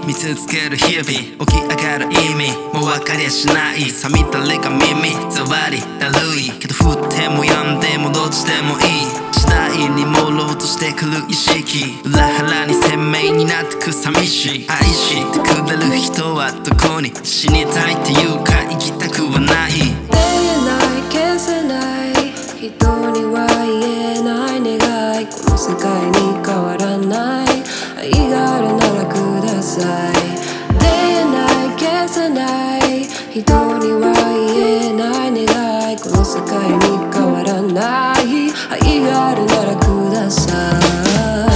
見続ける日々、起き上がる意味もう分かりゃしない。さみだれが耳ざわりだるいけど、降っても止んでもどっちでもいい。次第に朦朧としてくる意識、裏腹に鮮明になってく寂しい。愛してくれる人はどこに、死にたいっていうか生きたくはない。 言えない消せない人には言えない願い、この世界に変わらない愛があるならください。言えない消せない人には言えない願い、この世界に変わらない愛があるならください。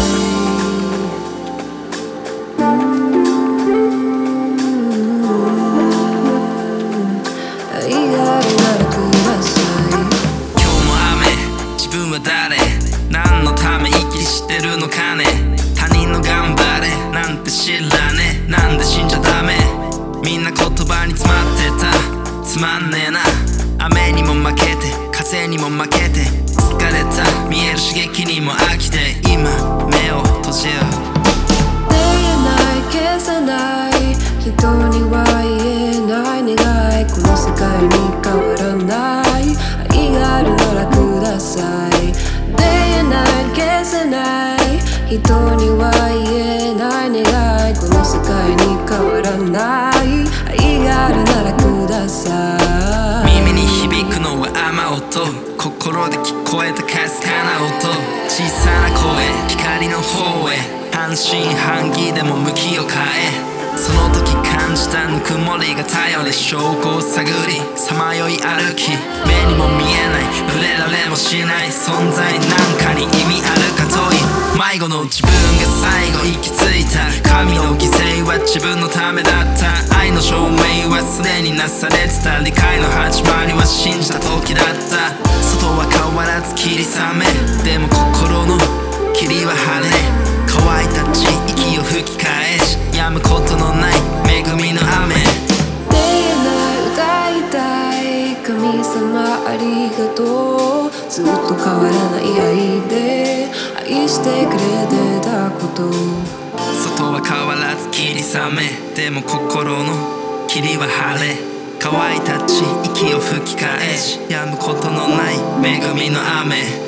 誰何のため息してるのかね。他人の頑張れなんて知らねえ。なんで死んじゃダメ。みんな言葉に詰まってた。つまんねえな。雨にも負けて風にも負けて疲れた。見える刺激にも飽きて今目を閉じる。 言えない消せない人には言えない願い、この世界に変わらない愛があるならください。言えない消せない人には言えない願い、この世界に変わらない愛があるならください。 耳に響くのは雨音、心で聞こえたかすかな音、小さな声光の方へ半信半疑でも向きを変え、その時感じたぬくもりが頼り、証拠を探りさまよい歩き、目にも見えない触れられもしない存在なんかに意味あるか問い、迷子の自分が最後行き着いた。神の犠牲は自分のためだった。愛の証明はすでになされてた。理解の始まりは信じた時だった。外は変わらず霧雨、でも心の霧は晴れ。乾いた地息を吹き返し止むことのない恵みの雨。 言えない歌いたい神様ありがとう、ずっと変わらない愛で愛してくれてたこと。 外は変わらず霧雨、でも心の霧は晴れ。乾いた地息を吹き返し止むことのない恵みの雨。